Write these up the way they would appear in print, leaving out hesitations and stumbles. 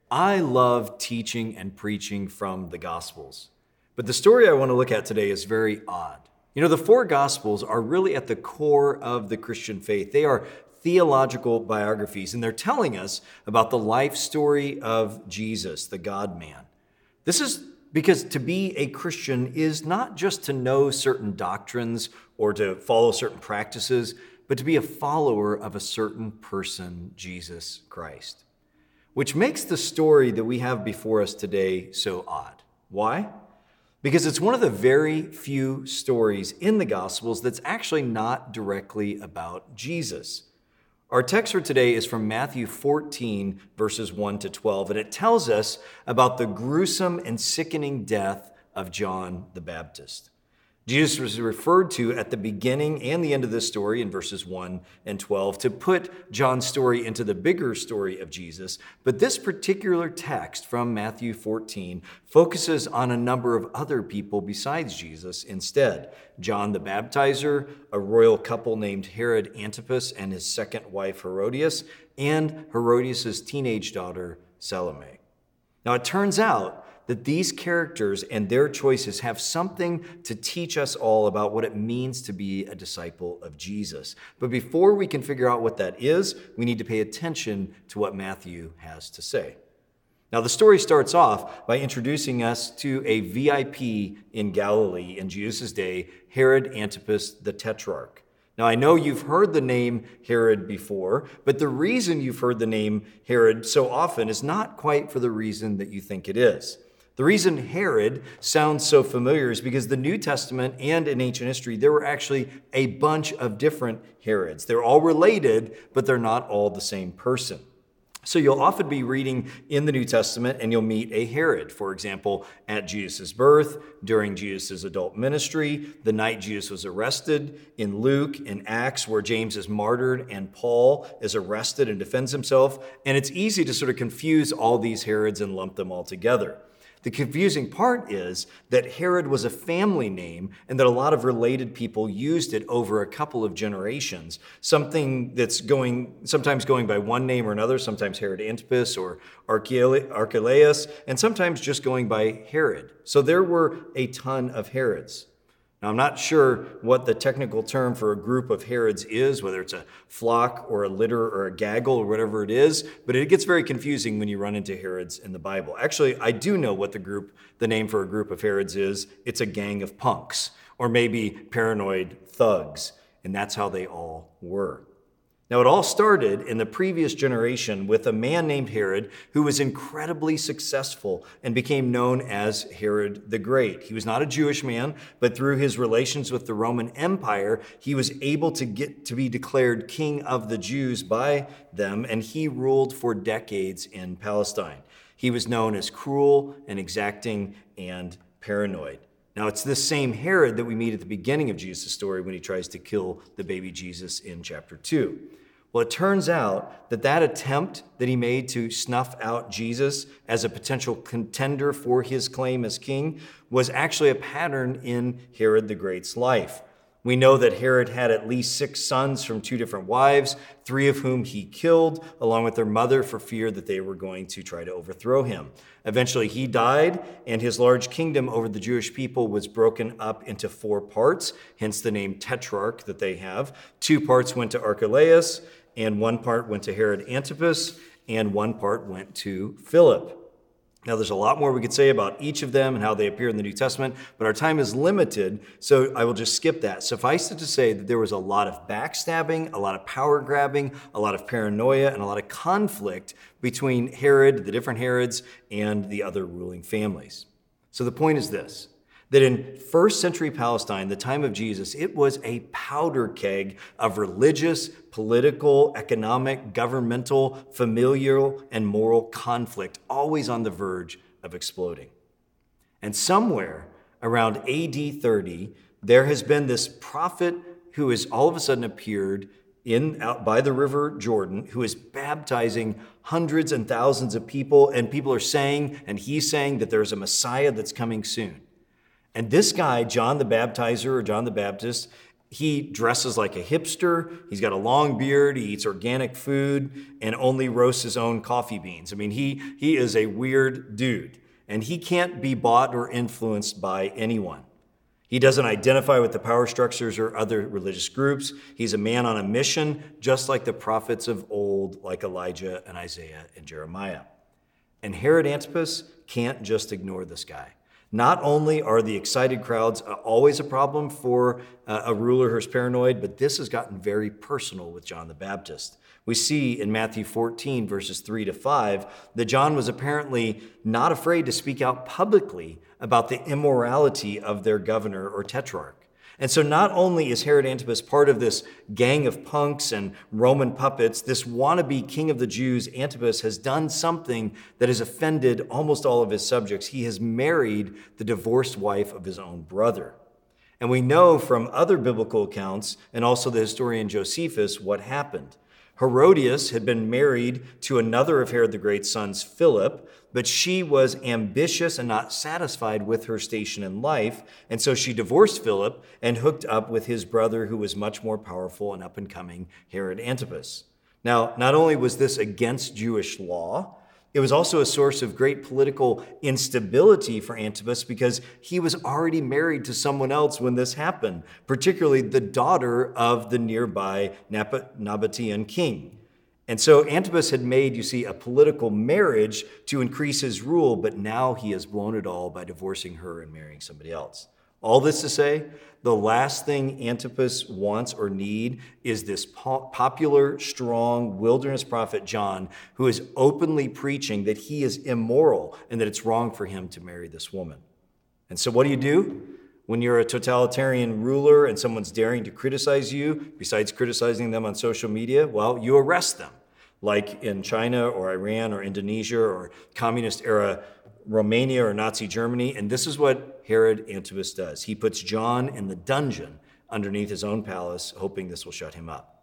I love teaching and preaching from the Gospels. But the story I want to look at today is very odd. You know, the four Gospels are really at the core of the Christian faith. They are theological biographies, and they're telling us about the life story of Jesus, the God-man. This is because to be a Christian is not just to know certain doctrines or to follow certain practices, but to be a follower of a certain person, Jesus Christ. Which makes the story that we have before us today so odd. Why? Because it's one of the very few stories in the Gospels that's actually not directly about Jesus. Our text for today is from Matthew 14, verses 1 to 12, and it tells us about the gruesome and sickening death of John the Baptist. Jesus was referred to at the beginning and the end of this story in verses 1 and 12 to put John's story into the bigger story of Jesus. But this particular text from Matthew 14 focuses on a number of other people besides Jesus instead. John the Baptizer, a royal couple named Herod Antipas and his second wife Herodias, and Herodias' teenage daughter Salome. Now it turns out that these characters and their choices have something to teach us all about what it means to be a disciple of Jesus. But before we can figure out what that is, we need to pay attention to what Matthew has to say. Now, the story starts off by introducing us to a VIP in Galilee in Jesus' day, Herod Antipas the Tetrarch. Now, I know you've heard the name Herod before, but the reason you've heard the name Herod so often is not quite for the reason that you think it is. The reason Herod sounds so familiar is because the New Testament and in ancient history, there were actually a bunch of different Herods. They're all related, but they're not all the same person. So you'll often be reading in the New Testament and you'll meet a Herod, for example, at Jesus' birth, during Jesus' adult ministry, the night Jesus was arrested, in Luke, in Acts, where James is martyred and Paul is arrested and defends himself. And it's easy to sort of confuse all these Herods and lump them all together. The confusing part is that Herod was a family name and that a lot of related people used it over a couple of generations. Something that's sometimes going by one name or another, sometimes Herod Antipas or Archelaus, and sometimes just going by Herod. So there were a ton of Herods. Now, I'm not sure what the technical term for a group of Herods is, whether it's a flock or a litter or a gaggle or whatever it is, but it gets very confusing when you run into Herods in the Bible. Actually, I do know what the name for a group of Herods is. It's a gang of punks, or maybe paranoid thugs, and that's how they all were. Now, it all started in the previous generation with a man named Herod who was incredibly successful and became known as Herod the Great. He was not a Jewish man, but through his relations with the Roman Empire, he was able to get to be declared king of the Jews by them, and he ruled for decades in Palestine. He was known as cruel and exacting and paranoid. Now, it's this same Herod that we meet at the beginning of Jesus' story when he tries to kill the baby Jesus in chapter 2. Well, it turns out that attempt that he made to snuff out Jesus as a potential contender for his claim as king was actually a pattern in Herod the Great's life. We know that Herod had at least 6 sons from 2 different wives, 3 of whom he killed, along with their mother, for fear that they were going to try to overthrow him. Eventually, he died, and his large kingdom over the Jewish people was broken up into 4 parts, hence the name Tetrarch that they have. 2 parts went to Archelaus, and 1 part went to Herod Antipas, and 1 part went to Philip. Now, there's a lot more we could say about each of them and how they appear in the New Testament, but our time is limited, so I will just skip that. Suffice it to say that there was a lot of backstabbing, a lot of power grabbing, a lot of paranoia, and a lot of conflict between Herod, the different Herods, and the other ruling families. So the point is this, that in first century Palestine, the time of Jesus, it was a powder keg of religious, political, economic, governmental, familial, and moral conflict, always on the verge of exploding. And somewhere around AD 30, there has been this prophet who has all of a sudden appeared out by the river Jordan, who is baptizing hundreds and thousands of people, and people are saying, and he's saying, that there's a Messiah that's coming soon. And this guy, John the Baptizer or John the Baptist, He dresses like a hipster. He's got a long beard. He eats organic food and only roasts his own coffee beans. I mean, he is a weird dude, and he can't be bought or influenced by anyone. He doesn't identify with the power structures or other religious groups. He's a man on a mission, just like the prophets of old, like Elijah and Isaiah and Jeremiah. And Herod Antipas can't just ignore this guy. Not only are the excited crowds always a problem for a ruler who's paranoid, but this has gotten very personal with John the Baptist. We see in Matthew 14, verses 3-5, that John was apparently not afraid to speak out publicly about the immorality of their governor or tetrarch. And so not only is Herod Antipas part of this gang of punks and Roman puppets, this wannabe king of the Jews, Antipas has done something that has offended almost all of his subjects. He has married the divorced wife of his own brother. And we know from other biblical accounts, and also the historian Josephus, what happened. Herodias had been married to another of Herod the Great's sons, Philip, but she was ambitious and not satisfied with her station in life, and so she divorced Philip and hooked up with his brother, who was much more powerful and up-and-coming, Herod Antipas. Now, not only was this against Jewish law, it was also a source of great political instability for Antipas because he was already married to someone else when this happened, particularly the daughter of the nearby Nabatean king. And so Antipas had made, you see, a political marriage to increase his rule, but now he has blown it all by divorcing her and marrying somebody else. All this to say, the last thing Antipas wants or need is this popular, strong wilderness prophet John, who is openly preaching that he is immoral and that it's wrong for him to marry this woman. And so what do? When you're a totalitarian ruler and someone's daring to criticize you, besides criticizing them on social media, well, you arrest them, like in China or Iran or Indonesia or communist-era Romania or Nazi Germany. And this is what Herod Antipas does. He puts John in the dungeon underneath his own palace, hoping this will shut him up.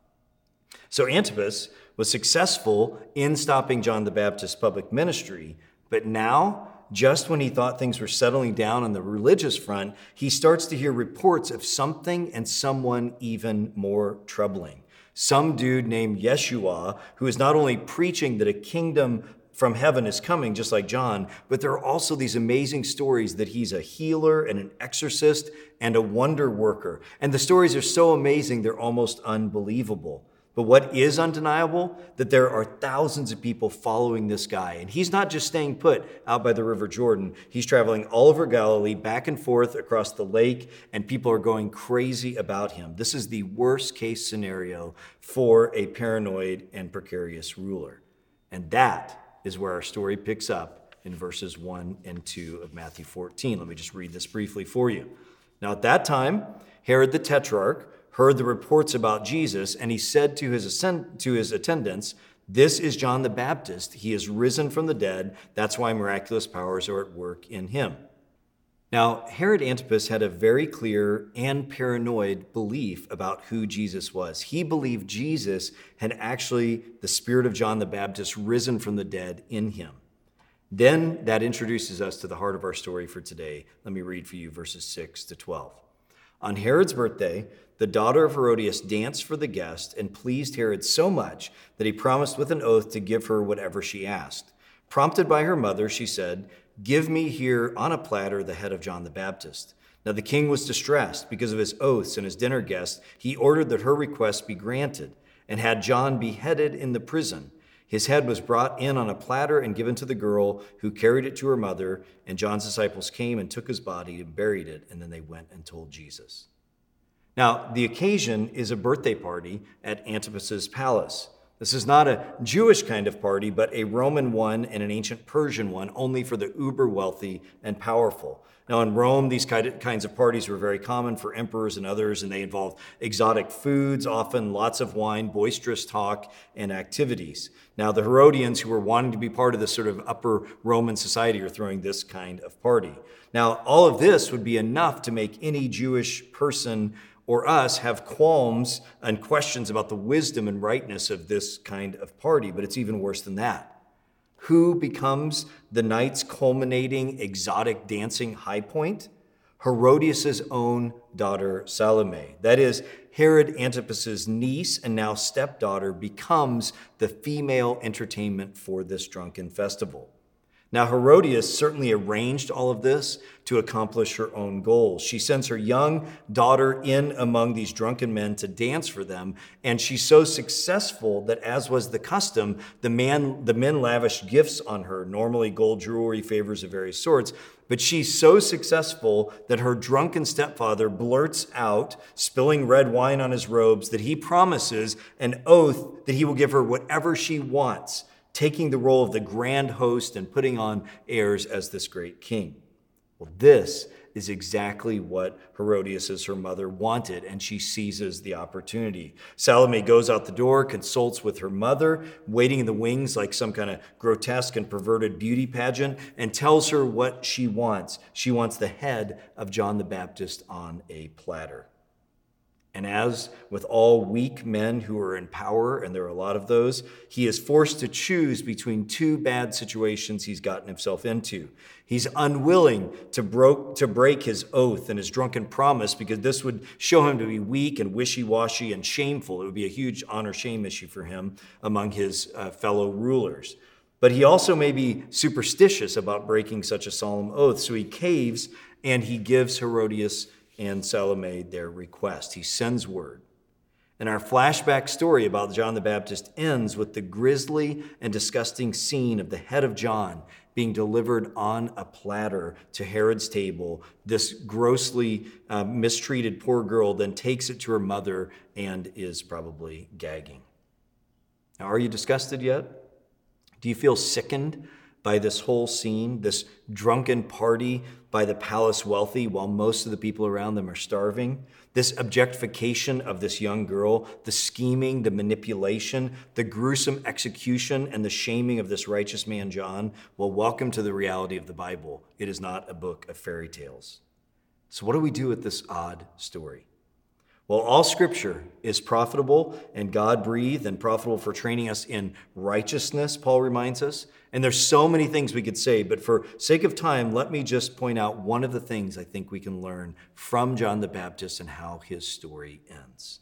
So Antipas was successful in stopping John the Baptist's public ministry, but now, just when he thought things were settling down on the religious front, he starts to hear reports of something and someone even more troubling. Some dude named Yeshua, who is not only preaching that a kingdom from heaven is coming, just like John, but there are also these amazing stories that he's a healer and an exorcist and a wonder worker. And the stories are so amazing, they're almost unbelievable. But what is undeniable? That there are thousands of people following this guy. And he's not just staying put out by the River Jordan. He's traveling all over Galilee, back and forth across the lake, and people are going crazy about him. This is the worst case scenario for a paranoid and precarious ruler. And that is where our story picks up in verses 1 and 2 of Matthew 14. Let me just read this briefly for you. Now, at that time, Herod the Tetrarch heard the reports about Jesus, and he said to his attendants, "This is John the Baptist. He has risen from the dead. That's why miraculous powers are at work in him." Now, Herod Antipas had a very clear and paranoid belief about who Jesus was. He believed Jesus had actually, the spirit of John the Baptist, risen from the dead in him. Then that introduces us to the heart of our story for today. Let me read for you verses 6-12. On Herod's birthday, the daughter of Herodias danced for the guest and pleased Herod so much that he promised with an oath to give her whatever she asked. Prompted by her mother, she said, "Give me here on a platter the head of John the Baptist." Now the king was distressed because of his oaths and his dinner guests. He ordered that her request be granted and had John beheaded in the prison. His head was brought in on a platter and given to the girl, who carried it to her mother, and John's disciples came and took his body and buried it, and then they went and told Jesus. Now, the occasion is a birthday party at Antipas's palace. This is not a Jewish kind of party, but a Roman one and an ancient Persian one, only for the uber wealthy and powerful. Now, in Rome, these kinds of parties were very common for emperors and others, and they involved exotic foods, often lots of wine, boisterous talk, and activities. Now, the Herodians, who were wanting to be part of this sort of upper Roman society, are throwing this kind of party. Now, all of this would be enough to make any Jewish person or us have qualms and questions about the wisdom and rightness of this kind of party, but it's even worse than that. Who becomes the night's culminating exotic dancing high point? Herodias' own daughter Salome. That is, Herod Antipas's niece and now stepdaughter becomes the female entertainment for this drunken festival. Now, Herodias certainly arranged all of this to accomplish her own goals. She sends her young daughter in among these drunken men to dance for them, and she's so successful that, as was the custom, the men lavished gifts on her, normally gold jewelry, favors of various sorts. But she's so successful that her drunken stepfather blurts out, spilling red wine on his robes, that he promises an oath that he will give her whatever she wants, taking the role of the grand host and putting on airs as this great king. Well, this is exactly what Herodias, her mother, wanted, and she seizes the opportunity. Salome goes out the door, consults with her mother, waiting in the wings like some kind of grotesque and perverted beauty pageant, and tells her what she wants. She wants the head of John the Baptist on a platter. And as with all weak men who are in power, and there are a lot of those, he is forced to choose between two bad situations he's gotten himself into. He's unwilling to break his oath and his drunken promise because this would show him to be weak and wishy-washy and shameful. It would be a huge honor-shame issue for him among his fellow rulers. But he also may be superstitious about breaking such a solemn oath, so he caves and he gives Herodias and Salome their request. He sends word. And our flashback story about John the Baptist ends with the grisly and disgusting scene of the head of John being delivered on a platter to Herod's table. This grossly mistreated poor girl then takes it to her mother and is probably gagging. Now, are you disgusted yet? Do you feel sickened by this whole scene, this drunken party by the palace wealthy while most of the people around them are starving? This objectification of this young girl, the scheming, the manipulation, the gruesome execution, and the shaming of this righteous man, John? Well, welcome to the reality of the Bible. It is not a book of fairy tales. So what do we do with this odd story? Well, all Scripture is profitable and God-breathed and profitable for training us in righteousness, Paul reminds us. And there's so many things we could say, but for sake of time, let me just point out one of the things I think we can learn from John the Baptist and how his story ends.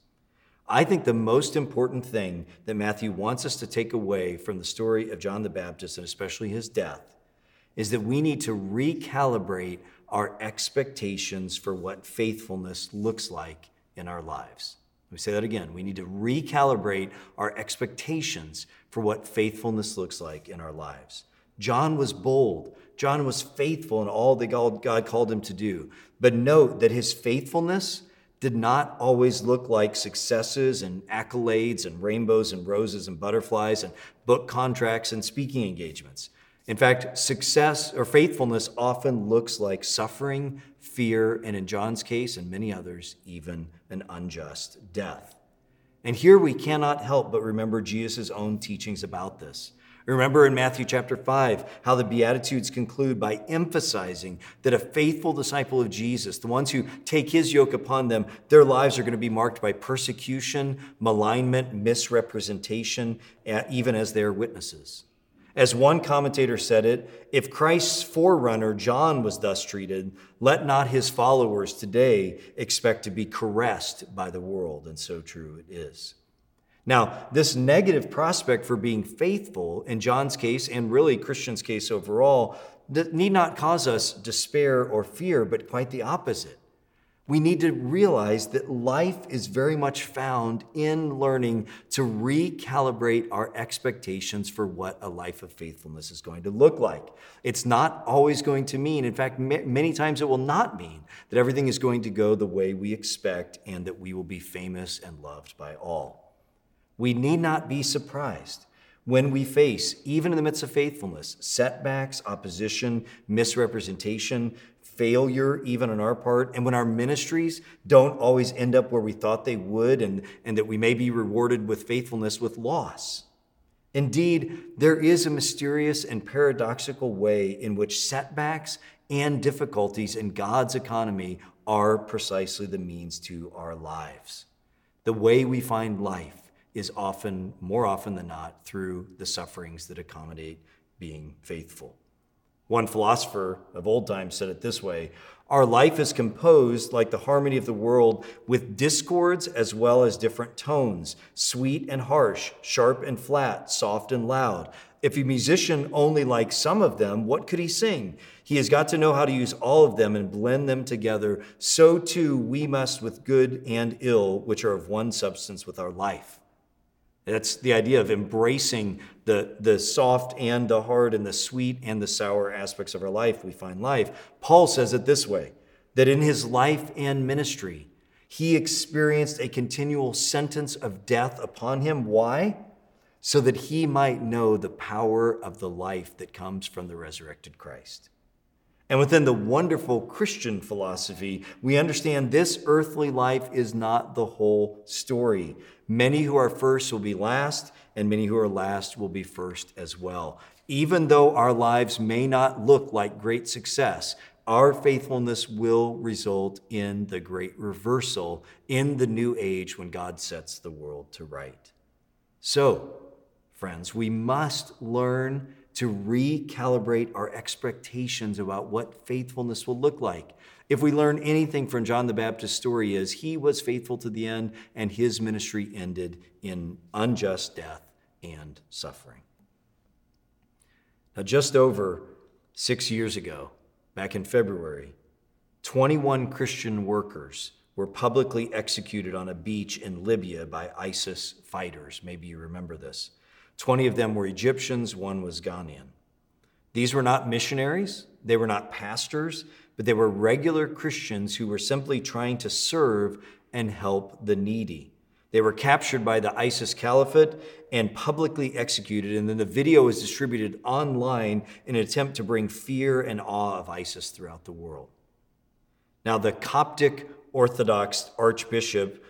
I think the most important thing that Matthew wants us to take away from the story of John the Baptist, and especially his death, is that we need to recalibrate our expectations for what faithfulness looks like in our lives. Let me say that again. We need to recalibrate our expectations for what faithfulness looks like in our lives. John was bold. John was faithful in all that God called him to do. But note that his faithfulness did not always look like successes and accolades and rainbows and roses and butterflies and book contracts and speaking engagements. In fact, success or faithfulness often looks like suffering, fear, and in John's case and many others, even an unjust death. And here we cannot help but remember Jesus' own teachings about this. Remember in Matthew chapter 5, how the Beatitudes conclude by emphasizing that a faithful disciple of Jesus, the ones who take his yoke upon them, their lives are going to be marked by persecution, malignment, misrepresentation, even as their witnesses. As one commentator said it, if Christ's forerunner, John, was thus treated, let not his followers today expect to be caressed by the world. And so true it is. Now, this negative prospect for being faithful, in John's case, and really Christians' case overall, need not cause us despair or fear, but quite the opposite. We need to realize that life is very much found in learning to recalibrate our expectations for what a life of faithfulness is going to look like. It's not always going to mean, in fact, many times it will not mean that everything is going to go the way we expect and that we will be famous and loved by all. We need not be surprised when we face, even in the midst of faithfulness, setbacks, opposition, misrepresentation, failure even on our part, and when our ministries don't always end up where we thought they would, and that we may be rewarded with faithfulness with loss. Indeed, there is a mysterious and paradoxical way in which setbacks and difficulties in God's economy are precisely the means to our lives. The way we find life is more often than not, through the sufferings that accommodate being faithful. One philosopher of old times said it this way: our life is composed like the harmony of the world, with discords as well as different tones, sweet and harsh, sharp and flat, soft and loud. If a musician only likes some of them, what could he sing? He has got to know how to use all of them and blend them together. So too we must with good and ill, which are of one substance, with our life. That's the idea of embracing the soft and the hard and the sweet and the sour aspects of our life. We find life. Paul says it this way, that in his life and ministry, he experienced a continual sentence of death upon him. Why? So that he might know the power of the life that comes from the resurrected Christ. And within the wonderful Christian philosophy, we understand this earthly life is not the whole story. Many who are first will be last, and many who are last will be first as well. Even though our lives may not look like great success, our faithfulness will result in the great reversal in the new age when God sets the world to right. So, friends, we must learn to recalibrate our expectations about what faithfulness will look like. If we learn anything from John the Baptist's story, is he was faithful to the end, and his ministry ended in unjust death and suffering. Now, just over 6 years ago, back in February, 21 Christian workers were publicly executed on a beach in Libya by ISIS fighters. Maybe you remember this. 20 of them were Egyptians, one was Ghanaian. These were not missionaries, they were not pastors, but they were regular Christians who were simply trying to serve and help the needy. They were captured by the ISIS caliphate and publicly executed, and then the video was distributed online in an attempt to bring fear and awe of ISIS throughout the world. Now, the Coptic Orthodox Archbishop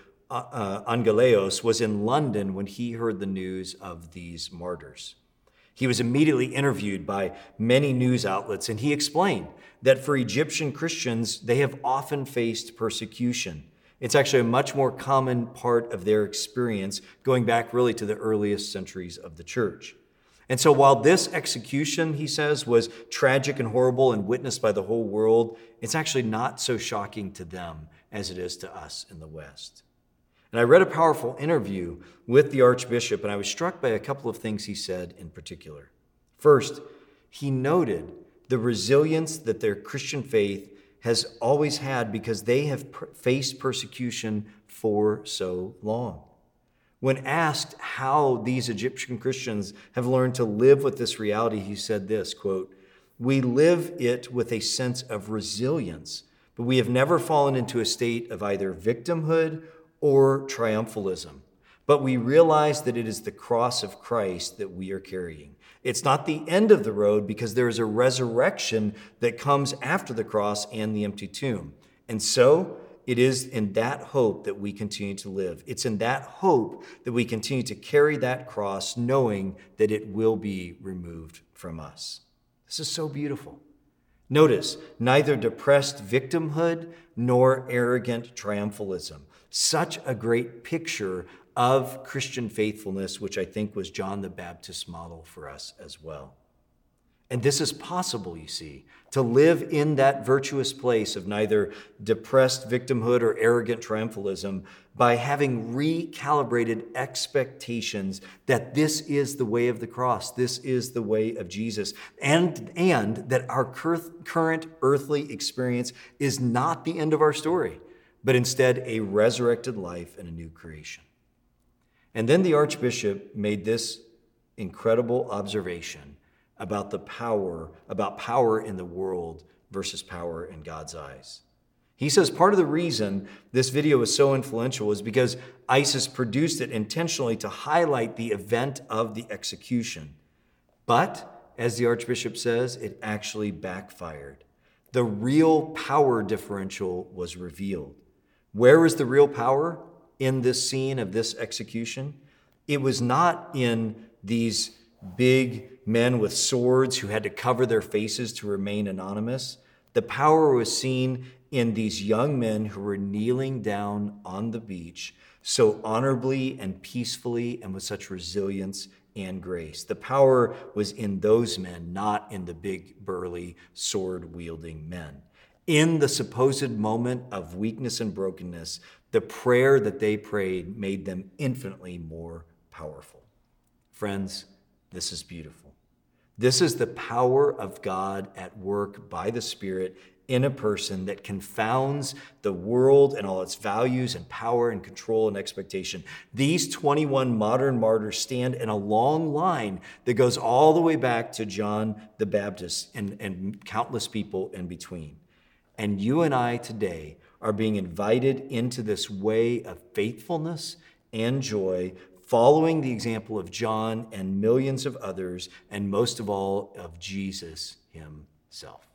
Angeleos was in London when he heard the news of these martyrs. He was immediately interviewed by many news outlets, and he explained that for Egyptian Christians, they have often faced persecution. It's actually a much more common part of their experience, going back really to the earliest centuries of the church. And so while this execution, he says, was tragic and horrible and witnessed by the whole world, it's actually not so shocking to them as it is to us in the West. And I read a powerful interview with the Archbishop, and I was struck by a couple of things he said in particular. First, he noted the resilience that their Christian faith has always had because they have faced persecution for so long. When asked how these Egyptian Christians have learned to live with this reality, he said this, quote, "We live it with a sense of resilience, but we have never fallen into a state of either victimhood or triumphalism. But we realize that it is the cross of Christ that we are carrying. It's not the end of the road because there is a resurrection that comes after the cross and the empty tomb. And so it is in that hope that we continue to live. It's in that hope that we continue to carry that cross, knowing that it will be removed from us." This is so beautiful. Notice, neither depressed victimhood nor arrogant triumphalism. Such a great picture of Christian faithfulness, which I think was John the Baptist's model for us as well. And this is possible, you see, to live in that virtuous place of neither depressed victimhood or arrogant triumphalism by having recalibrated expectations that this is the way of the cross, this is the way of Jesus, and that our current earthly experience is not the end of our story, but instead a resurrected life and a new creation. And then the Archbishop made this incredible observation about power in the world versus power in God's eyes. He says part of the reason this video is so influential is because ISIS produced it intentionally to highlight the event of the execution. But, as the Archbishop says, it actually backfired. The real power differential was revealed. Where is the real power in this scene of this execution? It was not in these big men with swords who had to cover their faces to remain anonymous. The power was seen in these young men who were kneeling down on the beach so honorably and peacefully and with such resilience and grace. The power was in those men, not in the big, burly, sword-wielding men. In the supposed moment of weakness and brokenness, the prayer that they prayed made them infinitely more powerful. Friends, this is beautiful. This is the power of God at work by the Spirit in a person that confounds the world and all its values and power and control and expectation. These 21 modern martyrs stand in a long line that goes all the way back to John the Baptist and countless people in between. And you and I today are being invited into this way of faithfulness and joy, following the example of John and millions of others, and most of all of Jesus himself.